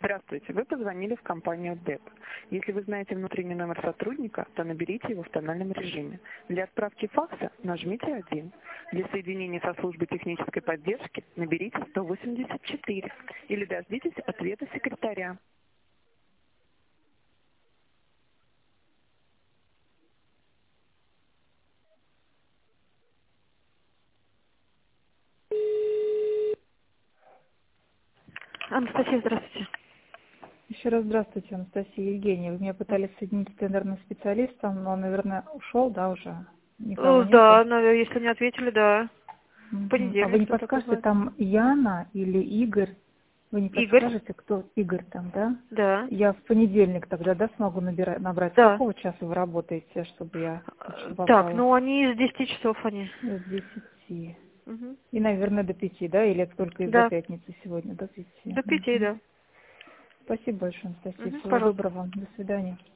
Здравствуйте, вы позвонили в компанию ДЭП. Если вы знаете внутренний номер сотрудника, то наберите его в тональном режиме. Для отправки факса нажмите 1. Для соединения со службой технической поддержки наберите 184 или дождитесь ответа секретаря. Анастасия, здравствуйте. Еще раз здравствуйте, Анастасия Евгеньевна. Вы меня пытались соединить с тендерным специалистом, но он, наверное, ушел, да, уже? Никого Да, нету? наверное, если не ответили, да. В А вы понедельник не кто-то подскажете, позвонит. там Яна или Игорь? Вы не Игорь? подскажете, кто Игорь там, да? Да. Я в понедельник тогда, да, смогу набрать? С Да. какого часа вы работаете, чтобы я точно Так, попала? ну они с 10 часов они. С 10. Мгм. И, наверное, до 5, да? Или только из-за Да. пятницы сегодня, до 5? До 5, да. Спасибо большое, Анастасия. Мгм, Всего пожалуйста. доброго. До свидания.